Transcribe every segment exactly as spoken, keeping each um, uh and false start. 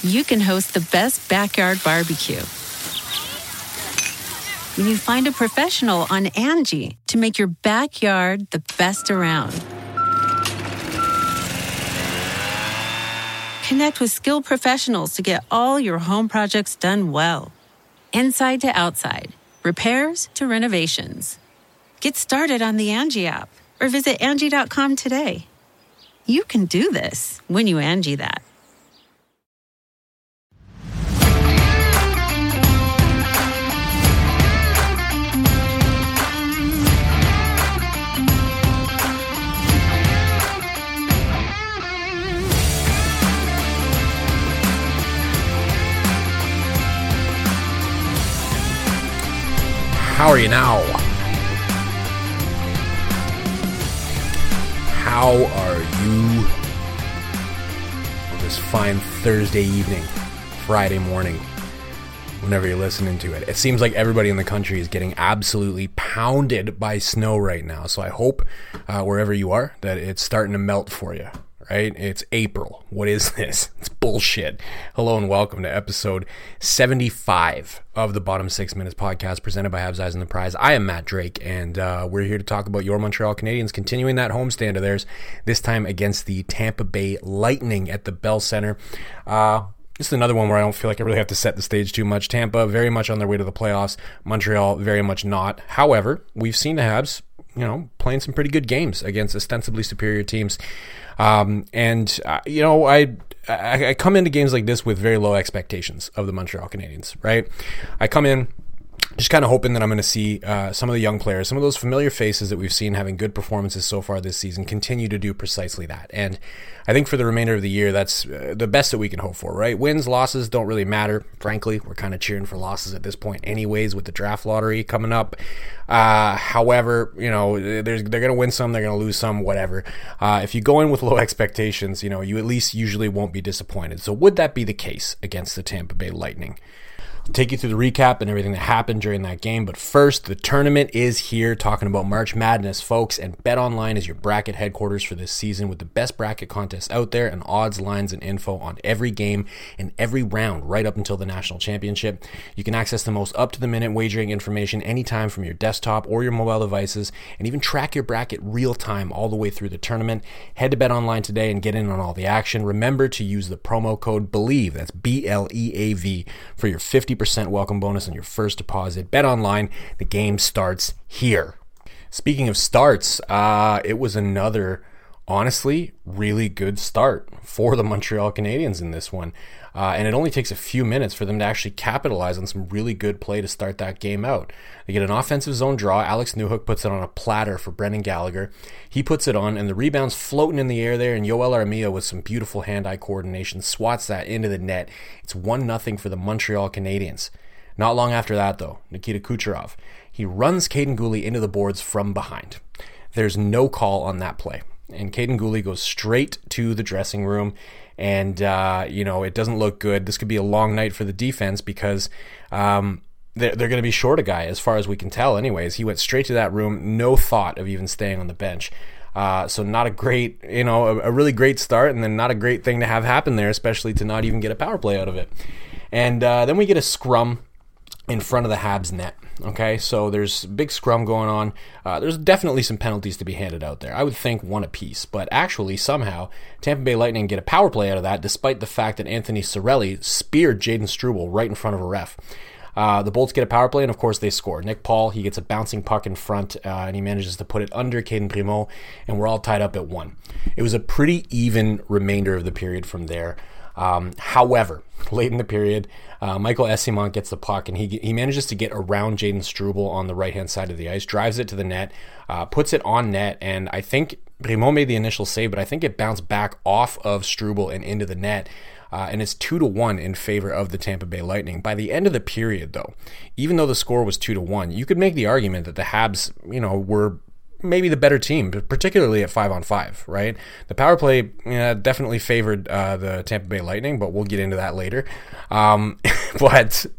you can host the best backyard barbecue. When you find a professional on Angie to make your backyard the best around. Connect with skilled professionals to get all your home projects done well. Inside to outside, repairs to renovations. Get started on the Angie app or visit Angie dot com today. You can do this when you Angie that. How are you now? How are you on this fine Thursday evening, Friday morning, whenever you're listening to it? It seems like everybody in the country is getting absolutely pounded by snow right now. So I hope uh, wherever you are that it's starting to melt for you. Right? It's April. What is this? It's bullshit. Hello and welcome to episode seventy-five of the Bottom Six Minutes podcast presented by Habs Eyes on the Prize. I am Matt Drake, and uh, we're here to talk about your Montreal Canadiens continuing that homestand of theirs, this time against the Tampa Bay Lightning at the Bell Center. Uh, this is another one where I don't feel like I really have to set the stage too much. Tampa very much on their way to the playoffs. Montreal very much not. However, we've seen the Habs, you know, playing some pretty good games against ostensibly superior teams. Um, and, uh, you know, I, I I come into games like this with very low expectations of the Montreal Canadiens, right? I come in just kind of hoping that I'm going to see uh, some of the young players, some of those familiar faces that we've seen having good performances so far this season continue to do precisely that. And I think for the remainder of the year, that's uh, the best that we can hope for, right? Wins, losses don't really matter. Frankly, we're kind of cheering for losses at this point anyways with the draft lottery coming up. Uh, however, you know, there's, they're going to win some, they're going to lose some, whatever. Uh, if you go in with low expectations, you know, you at least usually won't be disappointed. So would that be the case against the Tampa Bay Lightning? I'll take you through the recap and everything that happened during that game. But first, the tournament is here, talking about March Madness, folks. And BetOnline is your bracket headquarters for this season with the best bracket contest out there and odds, lines, and info on every game and every round right up until the national championship. You can access the most up-to-the-minute wagering information anytime from your desktop or your mobile devices and even track your bracket real-time all the way through the tournament. Head to BetOnline today and get in on all the action. Remember to use the promo code BELIEVE, that's B L E A V, for your fifty percent welcome bonus on your first deposit. BetOnline, the game starts here. Speaking of starts, uh, it was another, honestly, really good start for the Montreal Canadiens in this one. Uh, and it only takes a few minutes for them to actually capitalize on some really good play to start that game out. They get an offensive zone draw. Alex Newhook puts it on a platter for Brendan Gallagher. He puts it on, and the rebound's floating in the air there, and Yoel Armia with some beautiful hand-eye coordination swats that into the net. It's one nothing for the Montreal Canadiens. Not long after that, though, Nikita Kucherov, he runs Kaiden Guhle into the boards from behind. There's no call on that play, and Kaiden Guhle goes straight to the dressing room. And, uh, you know, it doesn't look good. This could be a long night for the defense because um, they're, they're going to be short a guy as far as we can tell anyways. He went straight to that room, no thought of even staying on the bench. Uh, so not a great, you know, a, a really great start, and then not a great thing to have happen there, especially to not even get a power play out of it. And uh, then we get a scrum in front of the Habs net. Okay, so there's a big scrum going on. Uh, there's definitely some penalties to be handed out there. I would think one apiece, but actually somehow Tampa Bay Lightning get a power play out of that, despite the fact that Anthony Cirelli speared Jayden Struble right in front of a ref. Uh, the Bolts get a power play, and of course they score. Nick Paul, he gets a bouncing puck in front, uh, and he manages to put it under Caden Primo, and we're all tied up at one. It was a pretty even remainder of the period from there. Um, however, late in the period, uh, Michael Eyssimont gets the puck, and he he manages to get around Jayden Struble on the right-hand side of the ice, drives it to the net, uh, puts it on net, and I think Primo made the initial save, but I think it bounced back off of Struble and into the net. Uh, and it's two to one in favor of the Tampa Bay Lightning. By the end of the period, though, even though the score was two to one, you could make the argument that the Habs, you know, were maybe the better team, particularly at five on five, right? The power play you know, definitely favored uh, the Tampa Bay Lightning, but we'll get into that later. Um, but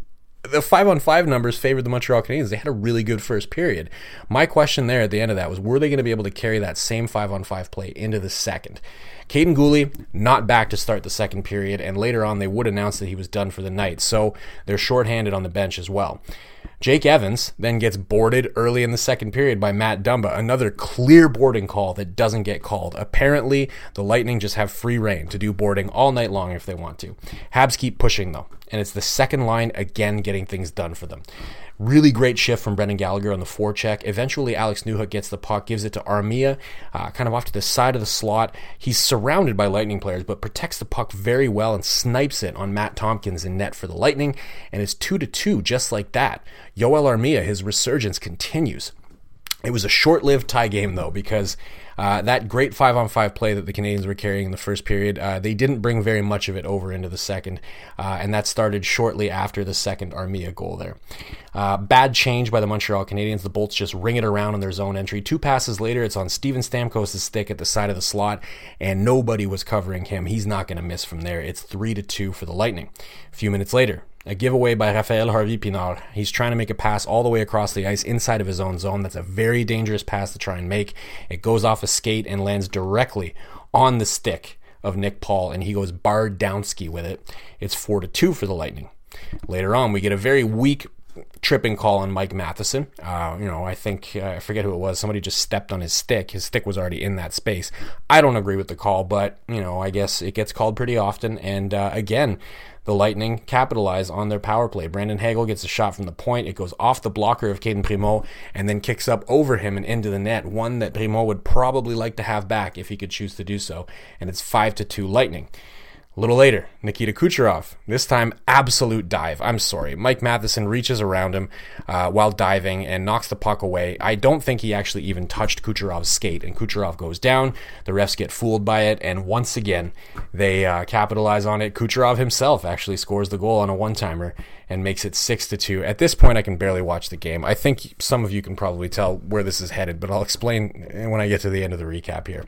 the five-on-five numbers favored the Montreal Canadiens. They had a really good first period. My question there at the end of that was, were they going to be able to carry that same five-on-five play into the second? Caden Gooley, not back to start the second period, and later on they would announce that he was done for the night, so they're shorthanded on the bench as well. Jake Evans then gets boarded early in the second period by Matt Dumba, another clear boarding call that doesn't get called. Apparently, the Lightning just have free reign to do boarding all night long if they want to. Habs keep pushing, though, and it's the second line again getting things done for them. Really great shift from Brendan Gallagher on the forecheck. Eventually, Alex Newhook gets the puck, gives it to Armia, uh, kind of off to the side of the slot. He's surrounded by Lightning players, but protects the puck very well and snipes it on Matt Tompkins in net for the Lightning, and it's two to two just like that. Yoel Armia, his resurgence continues. It was a short-lived tie game, though, because uh, that great five-on-five play that the Canadiens were carrying in the first period, uh, they didn't bring very much of it over into the second, uh, and that started shortly after the second Armia goal there. Uh, bad change by the Montreal Canadiens. The Bolts just ring it around on their zone entry. Two passes later, it's on Steven Stamkos' stick at the side of the slot, and nobody was covering him. He's not going to miss from there. It's three to two for the Lightning. A few minutes later, a giveaway by Raphael Harvey-Pinard. He's trying to make a pass all the way across the ice inside of his own zone. That's a very dangerous pass to try and make. It goes off a skate and lands directly on the stick of Nick Paul, and he goes Bardowski with it. It's four to two for the Lightning. Later on, we get a very weak tripping call on Mike Matheson. Uh, you know, I think, uh, I forget who it was. Somebody just stepped on his stick. His stick was already in that space. I don't agree with the call, but, you know, I guess it gets called pretty often. And uh, again, the Lightning capitalize on their power play. Brandon Hagel gets a shot from the point. It goes off the blocker of Caden Primo and then kicks up over him and into the net, one that Primo would probably like to have back if he could choose to do so. And it's five to two Lightning. A little later, Nikita Kucherov, this time absolute dive. I'm sorry. Mike Matheson reaches around him uh, while diving and knocks the puck away. I don't think he actually even touched Kucherov's skate, and Kucherov goes down. The refs get fooled by it, and once again, they uh, capitalize on it. Kucherov himself actually scores the goal on a one-timer and makes it six to two. At this point, I can barely watch the game. I think some of you can probably tell where this is headed, but I'll explain when I get to the end of the recap here.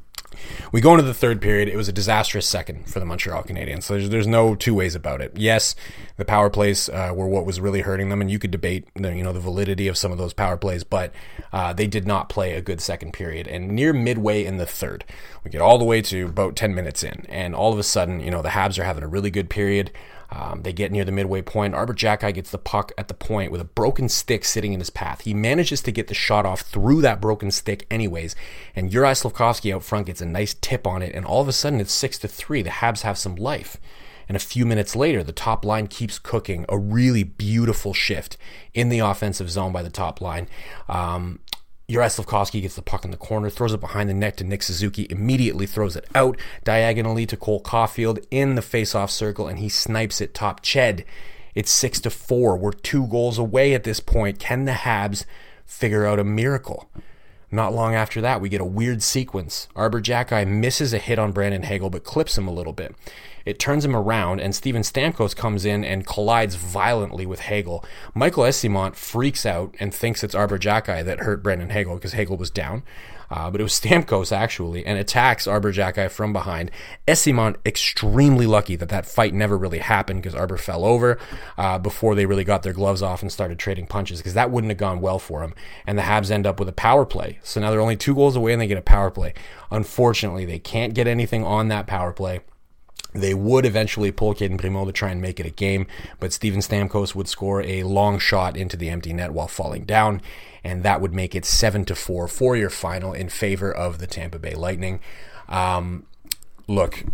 We go into the third period. It was a disastrous second for the Montreal Canadiens. So there's, there's no two ways about it. Yes, the power plays uh, were what was really hurting them, and you could debate the, you know, the validity of some of those power plays, but uh, they did not play a good second period. And near midway in the third, we get all the way to about ten minutes in, and all of a sudden, you know, the Habs are having a really good period. Um, they get near the midway point. Arber Xhekaj gets the puck at the point with a broken stick sitting in his path. He manages to get the shot off through that broken stick anyways, and Juraj Slafkovsky out front gets a nice tip on it, and all of a sudden it's six to three. The Habs have some life. And a few minutes later, the top line keeps cooking. A really beautiful shift in the offensive zone by the top line. Um, Juraj Slafkovsky gets the puck in the corner, throws it behind the net to Nick Suzuki, immediately throws it out diagonally to Cole Caulfield in the face-off circle, and he snipes it top Ched. It's six to four. We're two goals away at this point. Can the Habs figure out a miracle? Not long after that, we get a weird sequence. Arber Xhekaj misses a hit on Brandon Hagel, but clips him a little bit. It turns him around, and Steven Stamkos comes in and collides violently with Hagel. Michael Eyssimont freaks out and thinks it's Arber Xhekaj that hurt Brandon Hagel because Hagel was down. Uh, but it was Stamkos, actually, and attacks Arber Xhekaj from behind. Eyssimont extremely lucky that that fight never really happened because Arber fell over uh, before they really got their gloves off and started trading punches, because that wouldn't have gone well for him. And the Habs end up with a power play. So now they're only two goals away and they get a power play. Unfortunately, they can't get anything on that power play. They would eventually pull Caden Primo to try and make it a game, but Steven Stamkos would score a long shot into the empty net while falling down, and that would make it seven to four for your final in favor of the Tampa Bay Lightning. Um, look,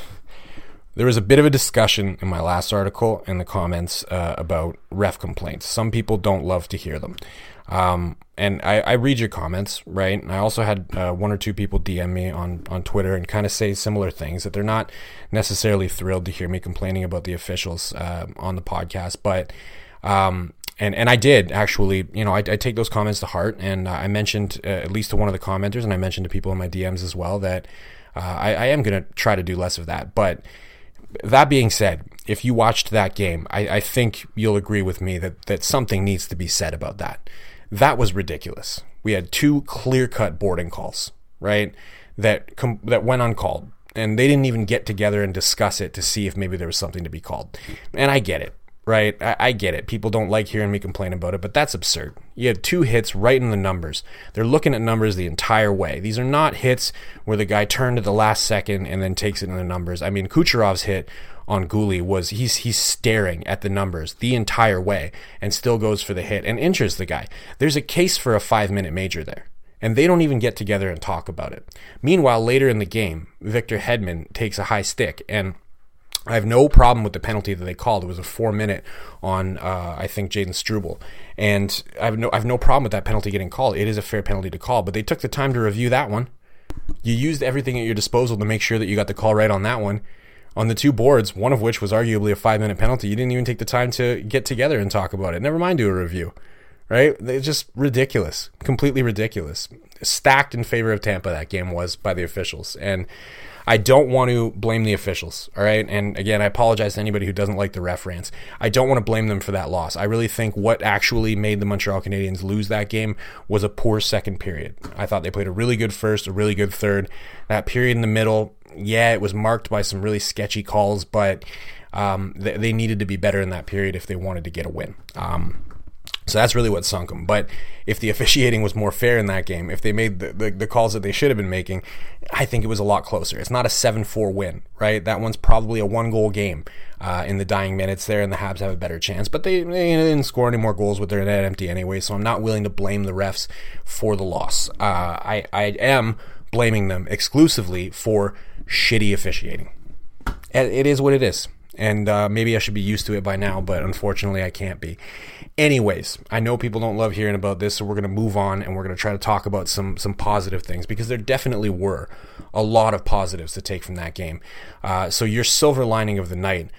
there was a bit of a discussion in my last article in the comments uh, about ref complaints. Some people don't love to hear them. Um, and I, I read your comments, right? And I also had uh, one or two people D M me on, on Twitter and kind of say similar things, that they're not necessarily thrilled to hear me complaining about the officials uh, on the podcast. But um, and and I did actually, you know, I, I take those comments to heart, and uh, I mentioned uh, at least to one of the commenters, and I mentioned to people in my D Ms as well that uh, I, I am going to try to do less of that. But that being said, if you watched that game, I, I think you'll agree with me that that something needs to be said about that. That was ridiculous. We had two clear-cut boarding calls, right, that com- that went uncalled, and they didn't even get together and discuss it to see if maybe there was something to be called. And I get it. right? I, I get it. People don't like hearing me complain about it, but that's absurd. You had two hits right in the numbers. They're looking at numbers the entire way. These are not hits where the guy turned at the last second and then takes it in the numbers. I mean, Kucherov's hit on Guhle was he's he's staring at the numbers the entire way and still goes for the hit and injures the guy. There's a case for a five-minute major there, and they don't even get together and talk about it. Meanwhile, later in the game, Victor Hedman takes a high stick, and I have no problem with the penalty that they called. It was a four-minute on, uh, I think, Jaden Struble, and I have no I have no problem with that penalty getting called. It is a fair penalty to call, but they took the time to review that one. You used everything at your disposal to make sure that you got the call right on that one. On the two boards, one of which was arguably a five-minute penalty, you didn't even take the time to get together and talk about it. Never mind do a review, right? It's just ridiculous, completely ridiculous. Stacked in favor of Tampa, that game was, by the officials. And I don't want to blame the officials, all right? And again, I apologize to anybody who doesn't like the ref rants. I don't want to blame them for that loss. I really think what actually made the Montreal Canadiens lose that game was a poor second period. I thought they played a really good first, a really good third. That period in the middle, yeah, it was marked by some really sketchy calls, but um, they, they needed to be better in that period if they wanted to get a win. Um, so that's really what sunk them. But if the officiating was more fair in that game, if they made the, the, the calls that they should have been making, I think it was a lot closer. It's not a seven four win, right? That one's probably a one-goal game uh, in the dying minutes there, and the Habs have a better chance. But they, they didn't score any more goals with their net empty anyway, so I'm not willing to blame the refs for the loss. Uh, I, I am blaming them exclusively for shitty officiating. It is what it is, and uh, maybe I should be used to it by now, but unfortunately I can't be. Anyways, I know people don't love hearing about this, so we're going to move on and we're going to try to talk about some some positive things, because there definitely were a lot of positives to take from that game. Uh, so your silver lining of the night,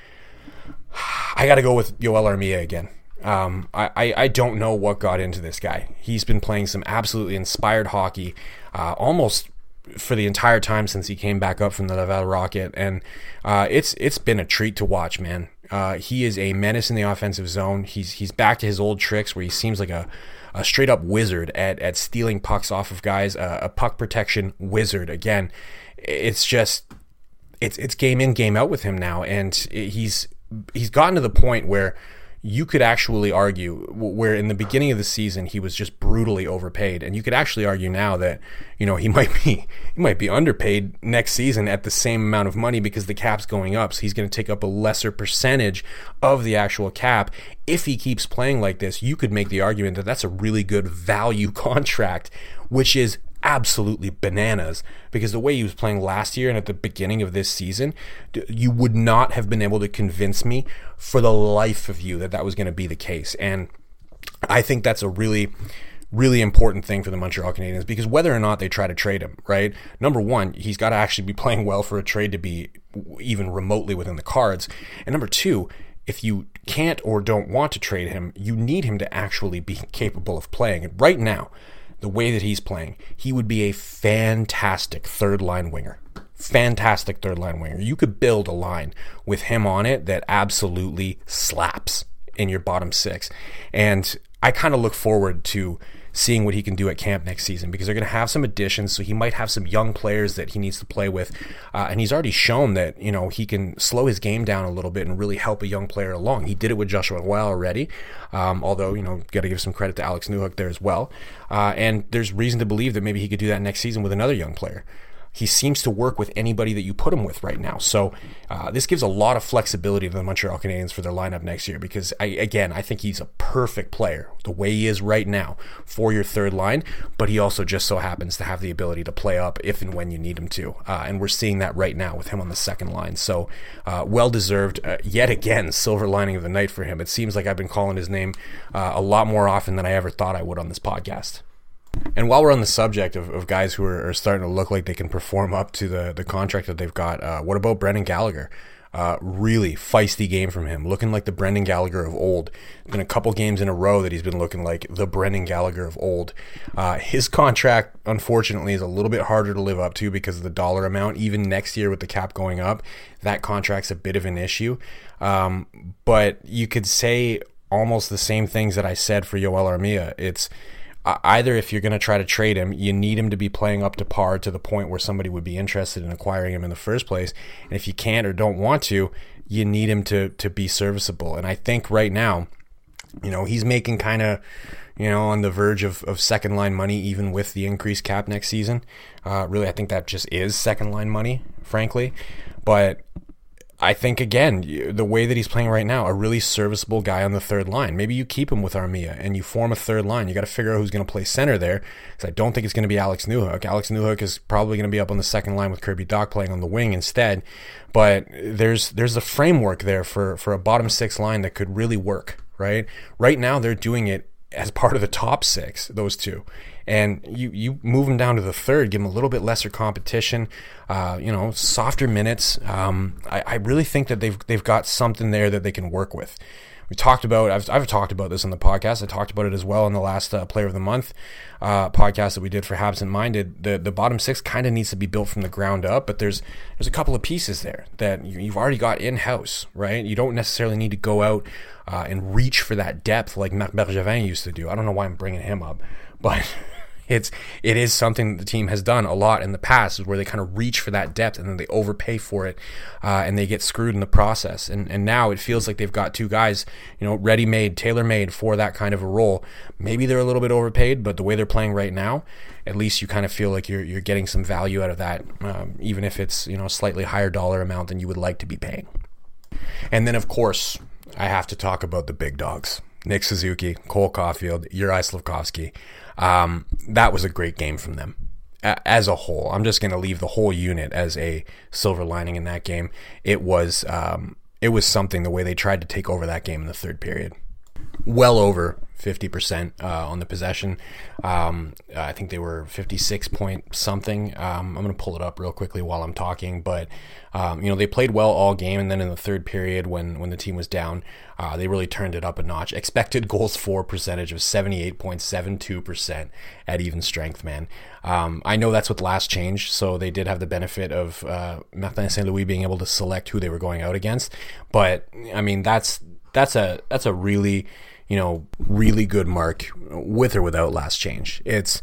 I got to go with Yoel Armia again. Um, I, I, I don't know what got into this guy. He's been playing some absolutely inspired hockey, uh, almost for the entire time since he came back up from the Laval Rocket, and uh, it's it's been a treat to watch, man. Uh, he is a menace in the offensive zone. He's he's back to his old tricks where he seems like a, a straight up wizard at, at stealing pucks off of guys, uh, a puck protection wizard. Again, it's just it's it's game in, game out with him now, and he's he's gotten to the point where you could actually argue, where in the beginning of the season he was just brutally overpaid, and you could actually argue now that, you know, he might be he might be underpaid next season at the same amount of money, because the cap's going up, so he's going to take up a lesser percentage of the actual cap. If he keeps playing like this, you could make the argument that that's a really good value contract, which is absolutely bananas, because the way he was playing last year and at the beginning of this season, you would not have been able to convince me for the life of you that that was going to be the case. And I think that's a really really important thing for the Montreal Canadiens, because whether or not they try to trade him, right, number one, he's got to actually be playing well for a trade to be even remotely within the cards, and number two, if you can't or don't want to trade him, you need him to actually be capable of playing. And right now, the way that he's playing, he would be a fantastic third-line winger. Fantastic third-line winger. You could build a line with him on it that absolutely slaps in your bottom six. And I kind of look forward to seeing what he can do at camp next season, because they're going to have some additions, so he might have some young players that he needs to play with. Uh, and he's already shown that, you know, he can slow his game down a little bit and really help a young player along. He did it with Joshua Roy already, um, although, you know, got to give some credit to Alex Newhook there as well. Uh, and there's reason to believe that maybe he could do that next season with another young player. He seems to work with anybody that you put him with right now. So uh, this gives a lot of flexibility to the Montreal Canadiens for their lineup next year, because, I, again, I think he's a perfect player the way he is right now for your third line, but he also just so happens to have the ability to play up if and when you need him to. Uh, and we're seeing that right now with him on the second line. So uh, well-deserved, uh, yet again, silver lining of the night for him. It seems like I've been calling his name uh, a lot more often than I ever thought I would on this podcast. And while we're on the subject of, of guys who are, are starting to look like they can perform up to the, the contract that they've got, uh, what about Brendan Gallagher? Uh, really feisty game from him, looking like the Brendan Gallagher of old. It's been a couple games in a row that he's been looking like the Brendan Gallagher of old. Uh, his contract, unfortunately, is a little bit harder to live up to because of the dollar amount. Even next year with the cap going up, that contract's a bit of an issue. Um, but you could say almost the same things that I said for Yoel Armia. It's either, if you're going to try to trade him, you need him to be playing up to par to the point where somebody would be interested in acquiring him in the first place. And if you can't or don't want to, you need him to to be serviceable. And I think right now, you know, he's making kind of, you know, on the verge of, of second line money, even with the increased cap next season. Uh, really, I think that just is second line money, frankly. But I think, again, the way that he's playing right now, a really serviceable guy on the third line. Maybe you keep him with Armia and you form a third line. You got to figure out who's going to play center there, because I don't think it's going to be Alex Newhook. Alex Newhook is probably going to be up on the second line with Kirby Dach playing on the wing instead. But there's there's a framework there for, for a bottom six line that could really work, right? Right now, they're doing it as part of the top six, those two. And you, you move them down to the third, give them a little bit lesser competition, uh, you know, softer minutes. Um, I, I really think that they've they've got something there that they can work with. We talked about, I've, I've talked about this on the podcast. I talked about it as well in the last uh, Player of the Month uh, podcast that we did for Habsent Minded. The the bottom six kind of needs to be built from the ground up, but there's there's a couple of pieces there that you've already got in-house, right? You don't necessarily need to go out uh, and reach for that depth like Marc Bergevin used to do. I don't know why I'm bringing him up, but it's it is something that the team has done a lot in the past, is where they kind of reach for that depth and then they overpay for it, uh, and they get screwed in the process. And and now it feels like they've got two guys, you know, ready-made, tailor-made for that kind of a role. Maybe they're a little bit overpaid, but the way they're playing right now, at least you kind of feel like you're you're getting some value out of that, um, even if it's, you know, a slightly higher dollar amount than you would like to be paying. And then, of course, I have to talk about the big dogs. Nick Suzuki, Cole Caulfield, Juraj Slafkovsky. Um, that was a great game from them as a whole. I'm just going to leave the whole unit as a silver lining in that game. It was um, it was something, the way they tried to take over that game in the third period. Well over fifty percent uh, on the possession. Um, I think they were fifty-six point something. Um, I'm going to pull it up real quickly while I'm talking, but um, you know, they played well all game, and then in the third period, when when the team was down, uh, they really turned it up a notch. Expected goals for percentage of seventy-eight point seven two percent at even strength, man. Um, I know that's with last change, so they did have the benefit of uh, Martin Saint Louis being able to select who they were going out against. But I mean, that's that's a that's a really, you know, really good mark with or without last change. It's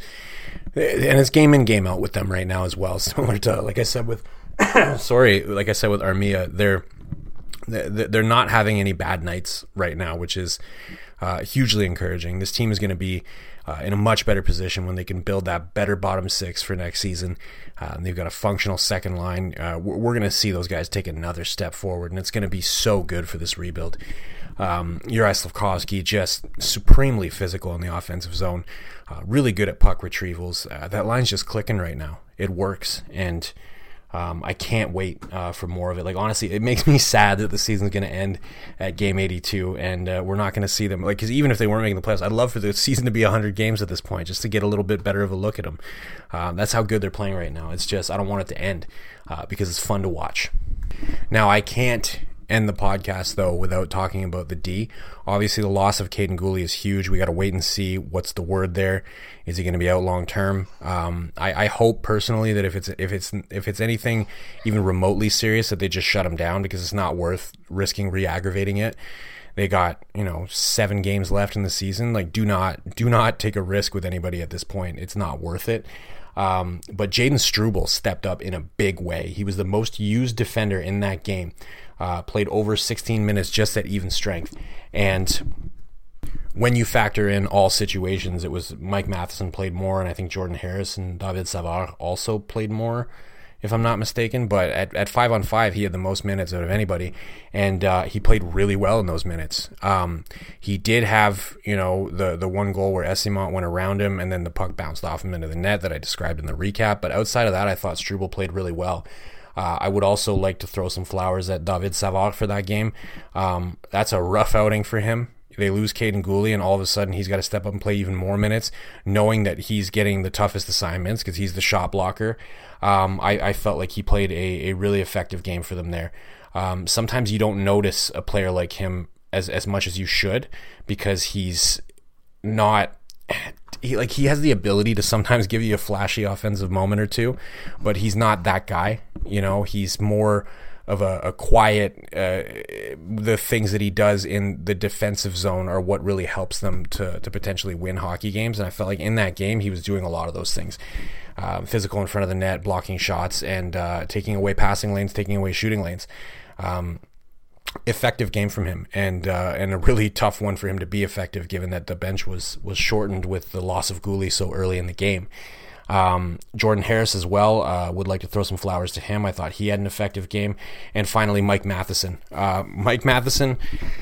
and it's game in, game out with them right now as well. Similar to, like I said with, sorry, like I said with Armia, they're they're not having any bad nights right now, which is uh, hugely encouraging. This team is going to be uh, in a much better position when they can build that better bottom six for next season. Uh, they've got a functional second line. Uh, we're we're going to see those guys take another step forward, and it's going to be so good for this rebuild. Um, Juraj Slafkovsky, just supremely physical in the offensive zone, uh, really good at puck retrievals. Uh, that line's just clicking right now. It works, and um, I can't wait uh, for more of it. Like, honestly, it makes me sad that the season's going to end at game eighty-two, and uh, we're not going to see them. Like, because even if they weren't making the playoffs, I'd love for the season to be one hundred games at this point, just to get a little bit better of a look at them. Um, that's how good they're playing right now. It's just, I don't want it to end uh, because it's fun to watch. Now, I can't end the podcast, though, without talking about the D. Obviously, the loss of Caden Gooley is huge. We got to wait and see what's the word there. Is he going to be out long term? Um, I, I hope personally that if it's if it's if it's anything even remotely serious, that they just shut him down, because it's not worth risking re-aggravating it. They got, you know, seven games left in the season. Like, do not do not take a risk with anybody at this point. It's not worth it. Um, but Jaden Struble stepped up in a big way. He was the most used defender in that game. Uh, played over sixteen minutes just at even strength. And when you factor in all situations, it was Mike Matheson played more, and I think Jordan Harris and David Savard also played more, if I'm not mistaken. But at, at five on five, he had the most minutes out of anybody, and uh, he played really well in those minutes. Um, he did have, you know, the the one goal where Esimont went around him, and then the puck bounced off him into the net that I described in the recap. But outside of that, I thought Struble played really well. Uh, I would also like to throw some flowers at David Savard for that game. Um, that's a rough outing for him. They lose Caden Gooley, and all of a sudden he's got to step up and play even more minutes, knowing that he's getting the toughest assignments because he's the shot blocker. Um, I, I felt like he played a, a really effective game for them there. Um, sometimes you don't notice a player like him as, as much as you should, because he's not... He, like he has the ability to sometimes give you a flashy offensive moment or two, but he's not that guy. You know, he's more of a, a quiet, uh, the things that he does in the defensive zone are what really helps them to, to potentially win hockey games. And I felt like in that game, he was doing a lot of those things. Um, physical in front of the net, blocking shots, and uh, taking away passing lanes, taking away shooting lanes. Um, effective game from him, and uh, and a really tough one for him to be effective, given that the bench was was shortened with the loss of Gouli so early in the game. Um, Jordan Harris as well, uh, would like to throw some flowers to him. I thought he had an effective game. And finally, Mike Matheson. Uh, Mike Matheson,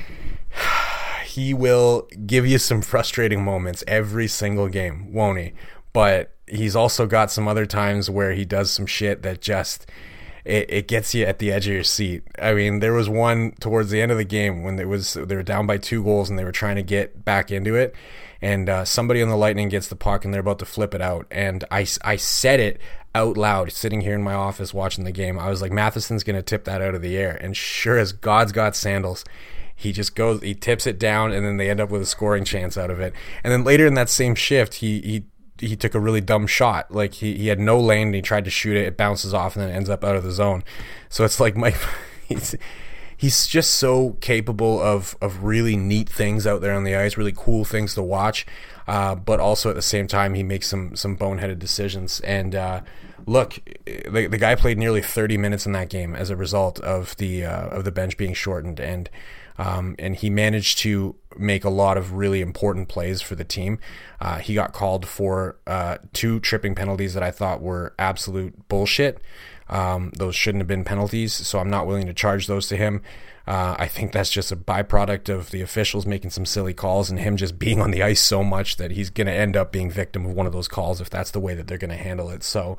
he will give you some frustrating moments every single game, won't he? But he's also got some other times where he does some shit that just, it, it gets you at the edge of your seat. I mean, there was one towards the end of the game when it was they were down by two goals and they were trying to get back into it. And uh, somebody on the Lightning gets the puck, and they're about to flip it out. And I, I said it out loud, sitting here in my office watching the game. I was like, Matheson's going to tip that out of the air. And sure as God's got sandals, he just goes, he tips it down, and then they end up with a scoring chance out of it. And then later in that same shift, he he he took a really dumb shot. Like, he, he had no lane, and he tried to shoot it. It bounces off, and then it ends up out of the zone. So it's like, Mike, he's... He's just so capable of, of really neat things out there on the ice, really cool things to watch, uh, but also at the same time he makes some some boneheaded decisions. And uh, look, the, the guy played nearly thirty minutes in that game as a result of the uh, of the bench being shortened, and um, and he managed to make a lot of really important plays for the team. Uh, he got called for uh, two tripping penalties that I thought were absolute bullshit. Um, those shouldn't have been penalties, so I'm not willing to charge those to him. Uh, I think that's just a byproduct of the officials making some silly calls and him just being on the ice so much that he's going to end up being victim of one of those calls if that's the way that they're going to handle it. So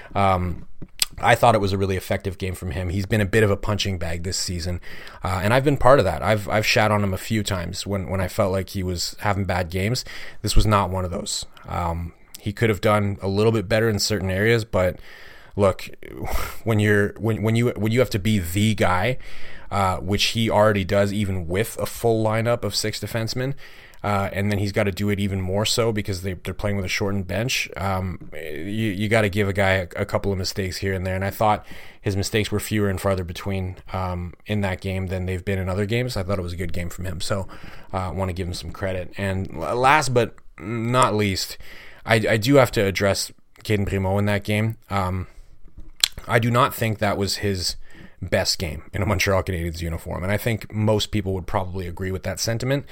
um, I thought it was a really effective game from him. He's been a bit of a punching bag this season, uh, and I've been part of that. I've I've shat on him a few times when, when I felt like he was having bad games. This was not one of those. Um, he could have done a little bit better in certain areas, but look, when you're when when you when you have to be the guy, uh, which he already does, even with a full lineup of six defensemen, uh, and then he's got to do it even more so because they they're playing with a shortened bench. Um, you you got to give a guy a, a couple of mistakes here and there, and I thought his mistakes were fewer and farther between um, in that game than they've been in other games. I thought it was a good game from him, so I uh, want to give him some credit. And last but not least, I, I do have to address Cayden Primeau in that game. Um, I do not think that was his best game in a Montreal Canadiens uniform, and I think most people would probably agree with that sentiment.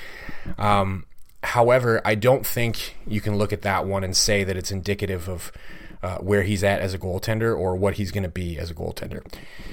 Um, however, I don't think you can look at that one and say that it's indicative of uh, where he's at as a goaltender or what he's going to be as a goaltender.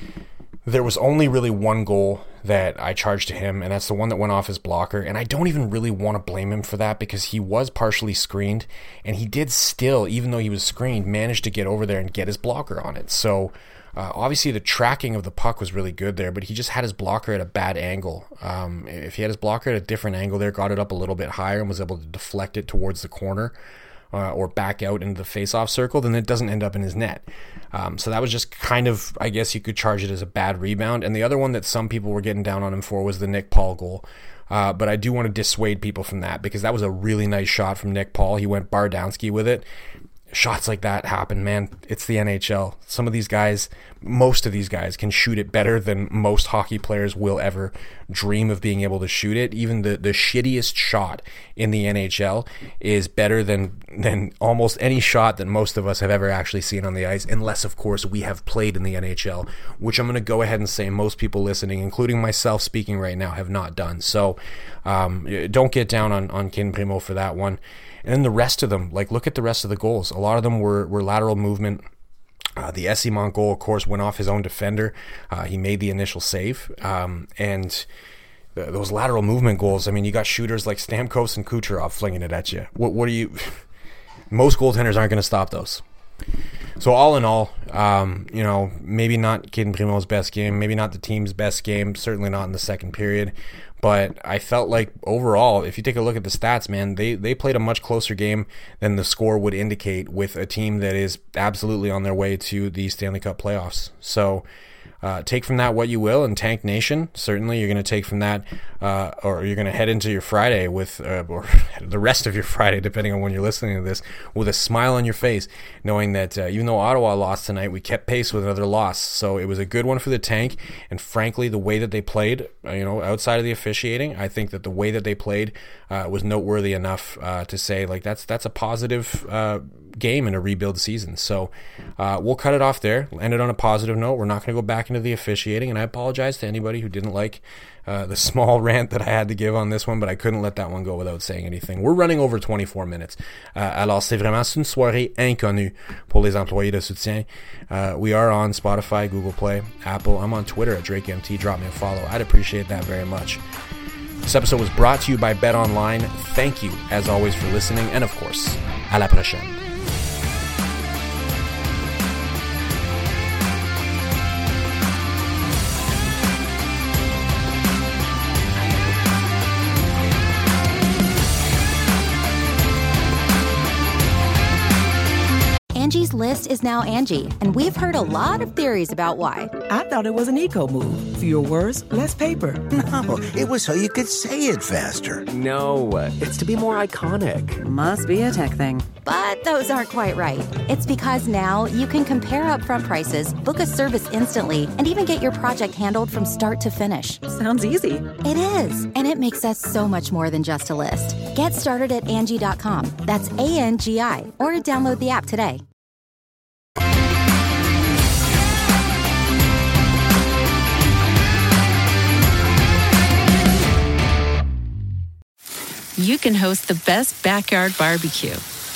There was only really one goal that I charged to him, and that's the one that went off his blocker, and I don't even really want to blame him for that because he was partially screened, and he did still, even though he was screened, manage to get over there and get his blocker on it. So uh, obviously the tracking of the puck was really good there, but he just had his blocker at a bad angle. Um, if he had his blocker at a different angle there, got it up a little bit higher and was able to deflect it towards the corner, Uh, or back out into the face-off circle, then it doesn't end up in his net. Um, so that was just kind of, I guess you could charge it as a bad rebound. And the other one that some people were getting down on him for was the Nick Paul goal. Uh, but I do want to dissuade people from that because that was a really nice shot from Nick Paul. He went Bardowski with it. Shots like that happen, man. It's the N H L. Some of these guys, most of these guys can shoot it better than most hockey players will ever dream of being able to shoot it. Even the, the shittiest shot in the N H L is better than, than almost any shot that most of us have ever actually seen on the ice, unless, of course, we have played in the N H L, which I'm going to go ahead and say most people listening, including myself speaking right now, have not done. So um, don't get down on, on Cayden Primeau for that one. And then the rest of them, like look at the rest of the goals. A lot of them were, were lateral movement. Uh, the Esimont goal, of course, went off his own defender. Uh, he made the initial save. Um, and th- those lateral movement goals, I mean, you got shooters like Stamkos and Kucherov flinging it at you. What, what are you... Most goaltenders aren't going to stop those. So all in all, um, you know, maybe not Cayden Primeau's best game, maybe not the team's best game, certainly not in the second period. But I felt like overall, if you take a look at the stats, man, they, they played a much closer game than the score would indicate with a team that is absolutely on their way to the Stanley Cup playoffs. So uh, take from that what you will, and Tank Nation, certainly you're going to take from that, uh, or you're going to head into your Friday with, uh, or the rest of your Friday, depending on when you're listening to this, with a smile on your face, knowing that uh, even though Ottawa lost tonight, we kept pace with another loss. So it was a good one for the Tank, and frankly, the way that they played, you know, outside of the officiating, I think that the way that they played uh, was noteworthy enough uh, to say, like, that's that's a positive uh, game in a rebuild season. So uh, we'll cut it off there. End it on a positive note. We're not going to go back into the officiating, and I apologize to anybody who didn't like uh, the small rant that I had to give on this one, but I couldn't let that one go without saying anything. We're running over twenty-four minutes. Uh, alors, c'est vraiment c'est une soirée inconnue pour les employés de soutien. Uh, we are on Spotify, Google Play, Apple. I'm on Twitter at DrakeMT. Drop me a follow. I'd appreciate that very much. This episode was brought to you by BetOnline. Thank you, as always, for listening, and of course, à la prochaine. Angie's List is now Angie, and we've heard a lot of theories about why. I thought it was an eco move. Fewer words, less paper. No, it was so you could say it faster. No, it's to be more iconic. Must be a tech thing. But those aren't quite right. It's because now you can compare upfront prices, book a service instantly, and even get your project handled from start to finish. Sounds easy. It is, and it makes us so much more than just a list. Get started at Angie dot com. That's A N G I, or download the app today. You can host the best backyard barbecue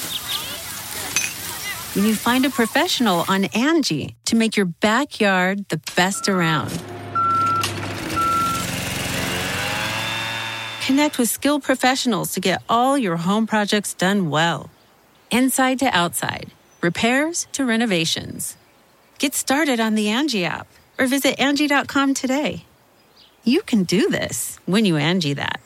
when you find a professional on Angie to make your backyard the best around. Connect with skilled professionals to get all your home projects done well. Inside to outside, repairs to renovations. Get started on the Angie app or visit Angie dot com today. You can do this when you Angie that.